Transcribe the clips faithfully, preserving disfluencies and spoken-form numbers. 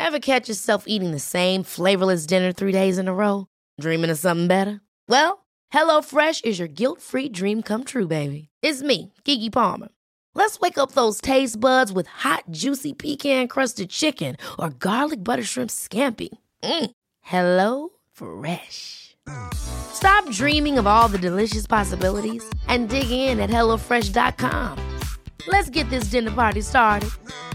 Ever catch yourself eating the same flavorless dinner three days in a row? Dreaming of something better? Well, HelloFresh is your guilt-free dream come true, baby. It's me, Keke Palmer. Let's wake up those taste buds with hot, juicy pecan-crusted chicken or garlic butter shrimp scampi. Mm. Hello Fresh. Stop dreaming of all the delicious possibilities and dig in at hello fresh dot com. Let's get this dinner party started.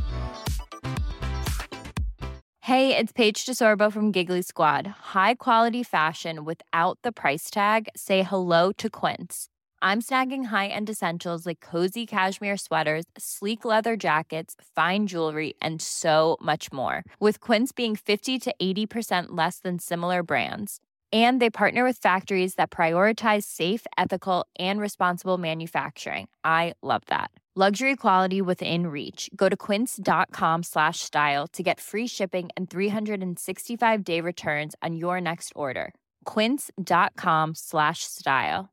Hey, it's Paige DeSorbo from Giggly Squad. High quality fashion without the price tag. Say hello to Quince. I'm snagging high-end essentials like cozy cashmere sweaters, sleek leather jackets, fine jewelry, and so much more. With Quince being fifty to eighty percent less than similar brands. And they partner with factories that prioritize safe, ethical, and responsible manufacturing. I love that. Luxury quality within reach. Go to quince.com slash style to get free shipping and three sixty-five day returns on your next order. Quince.com slash style.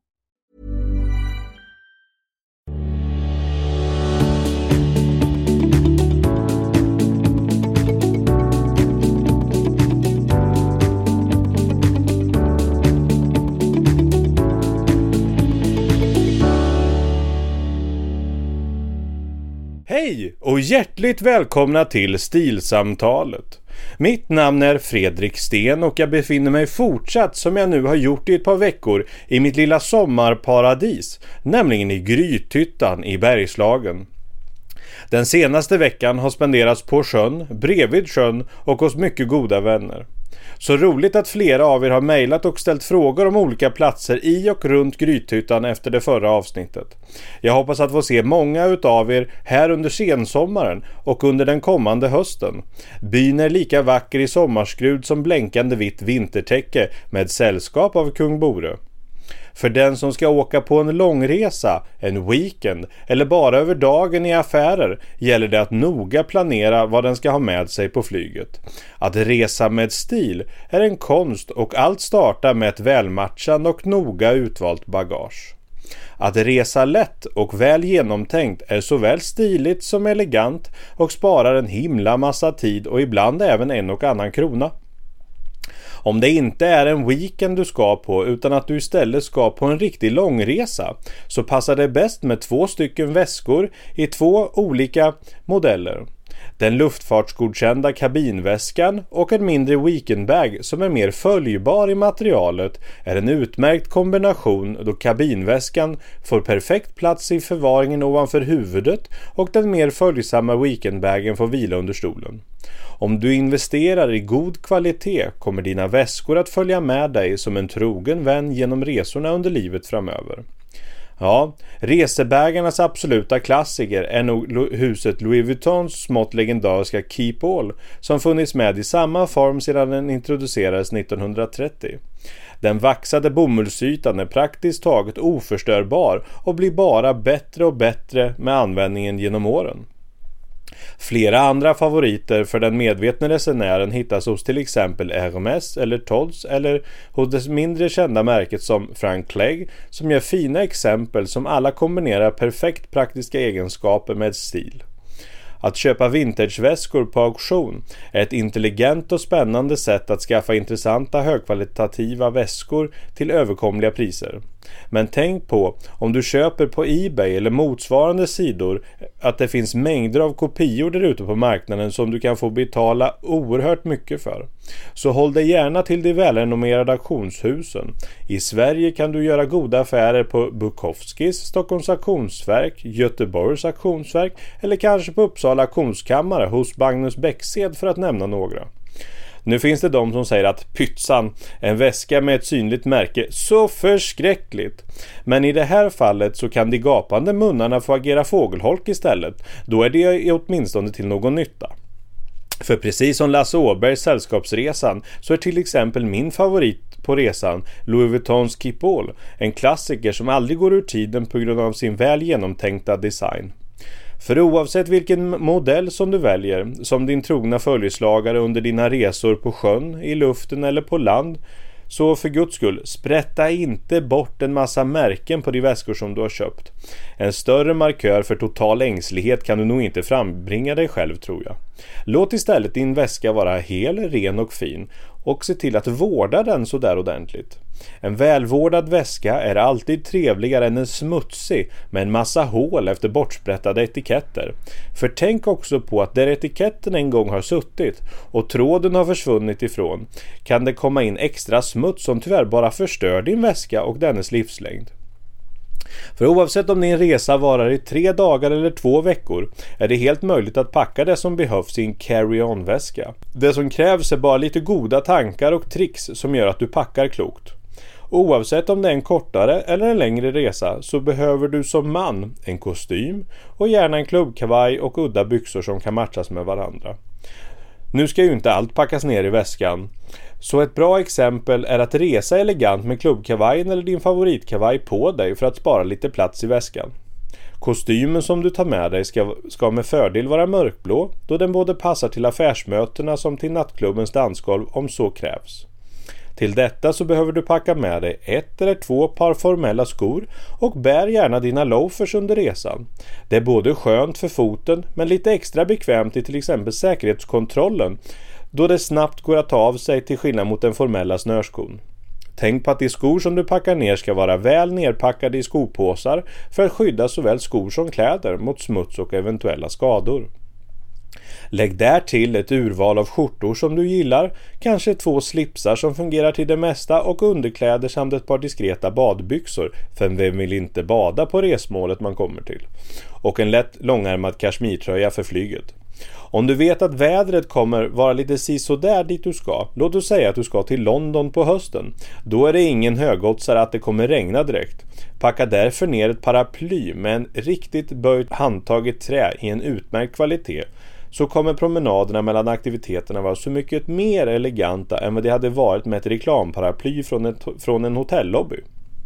Hej och hjärtligt välkomna till Stilsamtalet. Mitt namn är Fredrik Sten och jag befinner mig fortsatt som jag nu har gjort i ett par veckor i mitt lilla sommarparadis, nämligen i Grythyttan i Bergslagen. Den senaste veckan har spenderats på sjön, bredvid sjön och hos mycket goda vänner. Så roligt att flera av er har mejlat och ställt frågor om olika platser i och runt Grythyttan efter det förra avsnittet. Jag hoppas att få se många utav er här under sensommaren och under den kommande hösten. Byn är lika vacker i sommarskrud som blänkande vitt vintertäcke med sällskap av kung Bore. För den som ska åka på en långresa, en weekend eller bara över dagen i affärer gäller det att noga planera vad den ska ha med sig på flyget. Att resa med stil är en konst och allt startar med ett välmatchande och noga utvalt bagage. Att resa lätt och väl genomtänkt är såväl stiligt som elegant och sparar en himla massa tid och ibland även en och annan krona. Om det inte är en weekend du ska på utan att du istället ska på en riktig långresa så passar det bäst med två stycken väskor i två olika modeller. Den luftfartsgodkända kabinväskan och en mindre weekendbag som är mer följbar i materialet är en utmärkt kombination då kabinväskan får perfekt plats i förvaringen ovanför huvudet och den mer följsamma weekendbagen får vila under stolen. Om du investerar i god kvalitet kommer dina väskor att följa med dig som en trogen vän genom resorna under livet framöver. Ja, resebägarnas absoluta klassiker är nog huset Louis Vuittons smått legendariska Keep All som funnits med i samma form sedan den introducerades nittonhundratrettio. Den vaxade bomullsytan är praktiskt taget oförstörbar och blir bara bättre och bättre med användningen genom åren. Flera andra favoriter för den medvetna resenären hittas hos till exempel Hermes eller Tod's eller hos det mindre kända märket som Frank Clegg som gör fina exempel som alla kombinerar perfekt praktiska egenskaper med stil. Att köpa vintageväskor på auktion är ett intelligent och spännande sätt att skaffa intressanta högkvalitativa väskor till överkomliga priser. Men tänk på, om du köper på eBay eller motsvarande sidor, att det finns mängder av kopior där ute på marknaden som du kan få betala oerhört mycket för. Så håll dig gärna till de välrenommerade auktionshusen. I Sverige kan du göra goda affärer på Bukowskis, Stockholms auktionsverk, Göteborgs auktionsverk eller kanske på Uppsala auktionskammare hos Magnus Bäcksed för att nämna några. Nu finns det de som säger att pytsan, en väska med ett synligt märke, så förskräckligt. Men i det här fallet så kan de gapande munnarna få agera fågelholk istället. Då är det åtminstone till någon nytta. För precis som Lasse Åbergs Sällskapsresan så är till exempel min favorit på resan Louis Vuittons Keep All, en klassiker som aldrig går ur tiden på grund av sin väl genomtänkta design. För oavsett vilken modell som du väljer som din trogna följeslagare under dina resor på sjön, i luften eller på land Så för guds skull, sprätta inte bort en massa märken på de väskor som du har köpt. En större markör för total ängslighet kan du nog inte frambringa dig själv, tror jag. Låt istället din väska vara hel, ren och fin och se till att vårda den så där ordentligt. En välvårdad väska är alltid trevligare än en smutsig med en massa hål efter bortsprättade etiketter. För tänk också på att där etiketten en gång har suttit och tråden har försvunnit ifrån kan det komma in extra smuts som tyvärr bara förstör din väska och dennes livslängd. För oavsett om din resa varar i tre dagar eller två veckor är det helt möjligt att packa det som behövs i en carry-on-väska. Det som krävs är bara lite goda tankar och tricks som gör att du packar klokt. Oavsett om det är en kortare eller en längre resa så behöver du som man en kostym och gärna en klubbkavaj och udda byxor som kan matchas med varandra. Nu ska ju inte allt packas ner i väskan. Så ett bra exempel är att resa elegant med klubbkavajen eller din favoritkavaj på dig för att spara lite plats i väskan. Kostymen som du tar med dig ska, ska med fördel vara mörkblå då den både passar till affärsmötena som till nattklubbens dansgolv om så krävs. Till detta så behöver du packa med dig ett eller två par formella skor och bär gärna dina loafers under resan. Det är både skönt för foten men lite extra bekvämt i till exempel säkerhetskontrollen då det snabbt går att ta av sig till skillnad mot den formella snörskon. Tänk på att de skor som du packar ner ska vara väl nerpackade i skopåsar för att skydda såväl skor som kläder mot smuts och eventuella skador. Lägg där till ett urval av skjortor som du gillar, kanske två slipsar som fungerar till det mesta och underkläder samt ett par diskreta badbyxor, för vem vill inte bada på resmålet man kommer till, och en lätt långärmad kashmirtröja för flyget. Om du vet att vädret kommer vara lite sisådär dit du ska, låt oss säga att du ska till London på hösten, då är det ingen högoddsare att det kommer regna direkt. Packa därför ner ett paraply med en riktigt böjt handtaget trä i en utmärkt kvalitet, så kommer promenaderna mellan aktiviteterna vara så mycket mer eleganta än vad det hade varit med ett reklamparaply från, ett, från en hotellobby.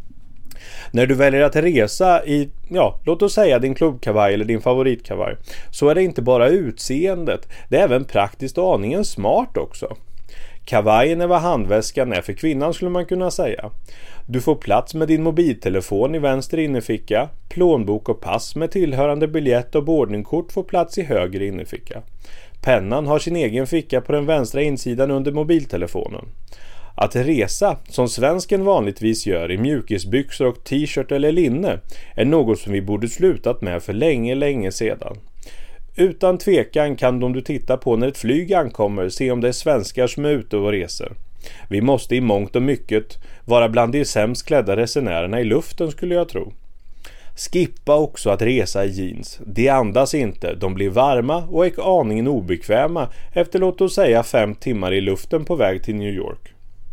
När du väljer att resa i, ja, låt oss säga din klubbkavaj eller din favoritkavaj, så är det inte bara utseendet, det är även praktiskt och aningen smart också. Kavajen är vad handväskan är för kvinnan, skulle man kunna säga. Du får plats med din mobiltelefon i vänster innerficka, plånbok och pass med tillhörande biljett och boardingkort får plats i höger innerficka. Pennan har sin egen ficka på den vänstra insidan under mobiltelefonen. Att resa, som svensken vanligtvis gör i mjukisbyxor och t-shirt eller linne, är något som vi borde slutat med för länge, länge sedan. Utan tvekan kan de du tittar på när ett flyg ankommer se om det är svenskar som är ute och reser. Vi måste i mångt och mycket vara bland de sämst klädda resenärerna i luften, skulle jag tro. Skippa också att resa i jeans. De andas inte, de blir varma och är aningen obekväma efter låt oss säga fem timmar i luften på väg till New York.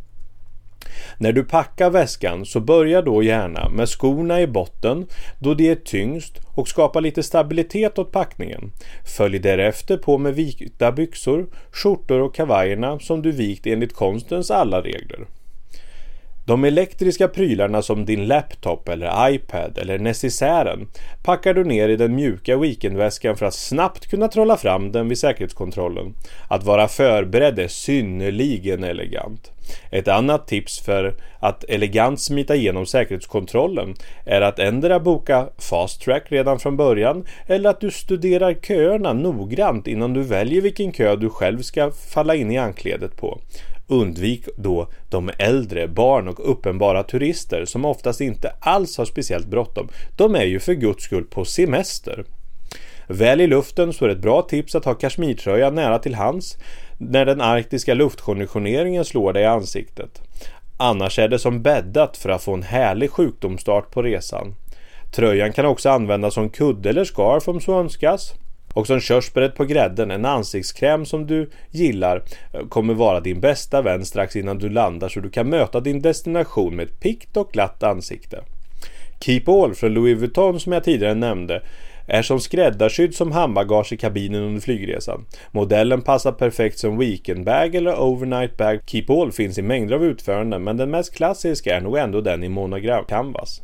När du packar väskan så börja då gärna med skorna i botten då det är tyngst och skapar lite stabilitet åt packningen. Följ därefter på med vikta byxor, skjortor och kavajerna som du vikt enligt konstens alla regler. De elektriska prylarna som din laptop eller iPad eller necessären packar du ner i den mjuka weekendväskan för att snabbt kunna trolla fram den vid säkerhetskontrollen. Att vara förberedd är synnerligen elegant. Ett annat tips för att elegant smita igenom säkerhetskontrollen är att ändra boka fast track redan från början eller att du studerar köerna noggrant innan du väljer vilken kö du själv ska falla in i ankledet på. Undvik då de äldre, barn och uppenbara turister som oftast inte alls har speciellt bråttom. De är ju för guds skull på semester. Väl i luften så är det ett bra tips att ha kashmirtröja nära till hands när den arktiska luftkonditioneringen slår dig i ansiktet. Annars är det som bäddat för att få en härlig sjukdomsstart på resan. Tröjan kan också användas som kudde eller scarf om så önskas. Och som körsbäret på grädden, en ansiktskräm som du gillar kommer vara din bästa vän strax innan du landar så du kan möta din destination med ett pikt och glatt ansikte. Keep All från Louis Vuitton som jag tidigare nämnde är som skräddarsydd som handbagage i kabinen under flygresan. Modellen passar perfekt som weekendbag eller overnight bag. Keep All finns i mängder av utföranden men den mest klassiska är nog ändå den i monogram canvas.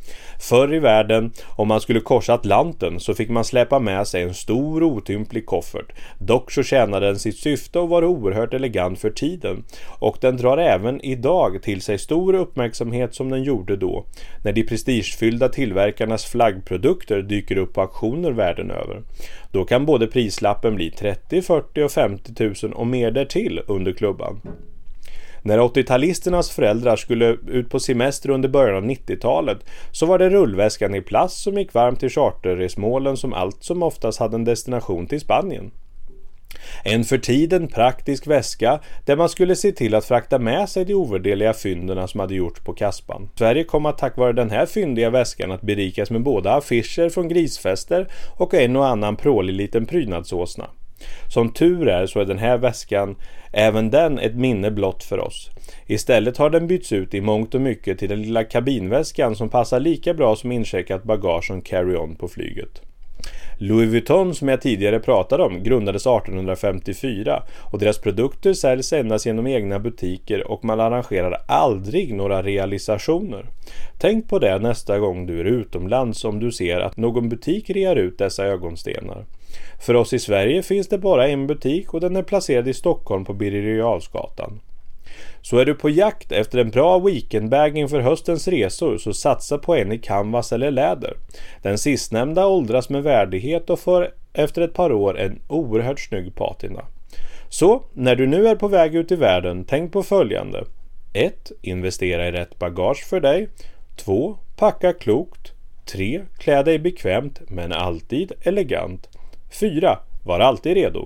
Förr i världen, om man skulle korsa Atlanten, så fick man släppa med sig en stor otymplig koffert. Dock så tjänade den sitt syfte och var oerhört elegant för tiden. Och den drar även idag till sig stor uppmärksamhet som den gjorde då, när de prestigefyllda tillverkarnas flaggprodukter dyker upp på auktioner världen över. Då kan både prislappen bli trettio, fyrtio och femtio tusen och mer därtill under klubban. När åttio-talisternas föräldrar skulle ut på semester under början av nittiotalet så var det rullväskan i plast som gick varmt till charterresmålen som allt som oftast hade en destination till Spanien. En för tiden praktisk väska där man skulle se till att frakta med sig de ovärderliga fynderna som hade gjorts på Kaspan. Sverige kom att tack vare den här fyndiga väskan att berikas med både affischer från grisfester och en och annan prålig liten prydnadsåsna. Som tur är så är den här väskan även den ett minne blott för oss. Istället har den bytts ut i mångt och mycket till den lilla kabinväskan som passar lika bra som incheckat bagage som carry-on på flyget. Louis Vuitton, som jag tidigare pratade om, grundades arton femtiofyra och deras produkter säljs endast genom egna butiker och man arrangerar aldrig några realisationer. Tänk på det nästa gång du är utomlands om du ser att någon butik rear ut dessa ögonstenar. För oss i Sverige finns det bara en butik och den är placerad i Stockholm på Birger Jarlsgatan. Så är du på jakt efter en bra weekendbag inför höstens resor så satsa på en i canvas eller läder. Den sistnämnda åldras med värdighet och får efter ett par år en oerhört snygg patina. Så, när du nu är på väg ut i världen, tänk på följande. ett. Investera i rätt bagage för dig. två. Packa klokt. tre. Klä dig bekvämt men alltid elegant. fyra. Var alltid redo.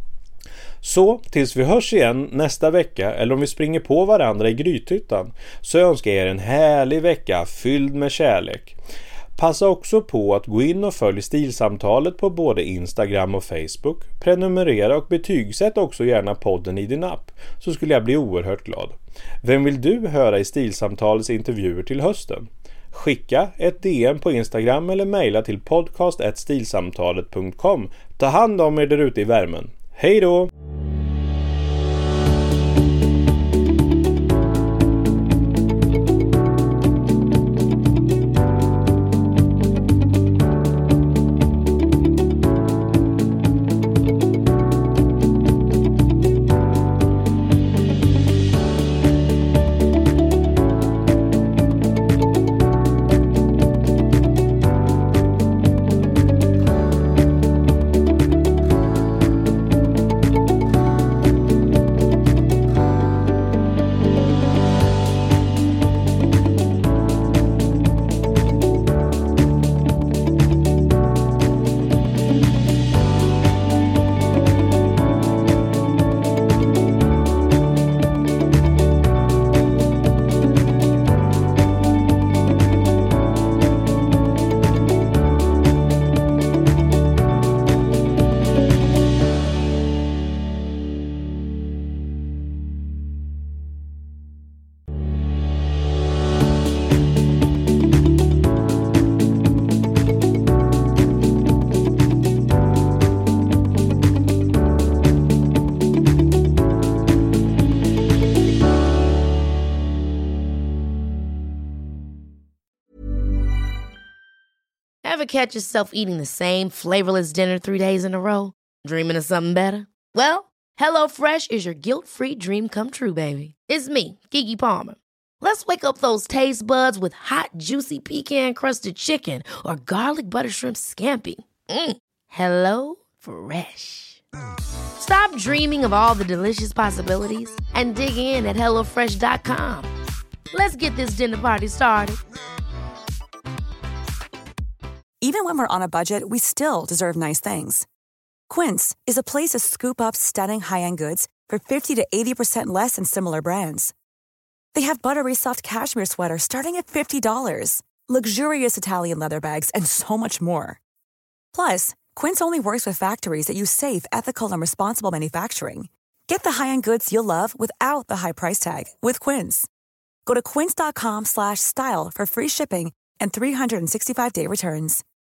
Så, tills vi hörs igen nästa vecka eller om vi springer på varandra i Grythyttan så önskar jag er en härlig vecka fylld med kärlek. Passa också på att gå in och följ Stilsamtalet på både Instagram och Facebook. Prenumerera och betygsätt också gärna podden i din app så skulle jag bli oerhört glad. Vem vill du höra i Stilsamtalets intervjuer till hösten? Skicka ett D M på Instagram eller mejla till podcast at stilsamtalet punkt com. Ta hand om er där ute i värmen. Hej då! Ever catch yourself eating the same flavorless dinner three days in a row? Dreaming of something better? Well, HelloFresh is your guilt-free dream come true, baby. It's me, Keke Palmer. Let's wake up those taste buds with hot, juicy pecan-crusted chicken or garlic butter shrimp scampi. Mm. Hello Fresh. Stop dreaming of all the delicious possibilities and dig in at hello fresh dot com. Let's get this dinner party started. Even when we're on a budget, we still deserve nice things. Quince is a place to scoop up stunning high-end goods for fifty to eighty percent less than similar brands. They have buttery soft cashmere sweaters starting at fifty dollars, luxurious Italian leather bags, and so much more. Plus, Quince only works with factories that use safe, ethical, and responsible manufacturing. Get the high-end goods you'll love without the high price tag with Quince. Go to quince dot com slash style for free shipping and three sixty-five day returns.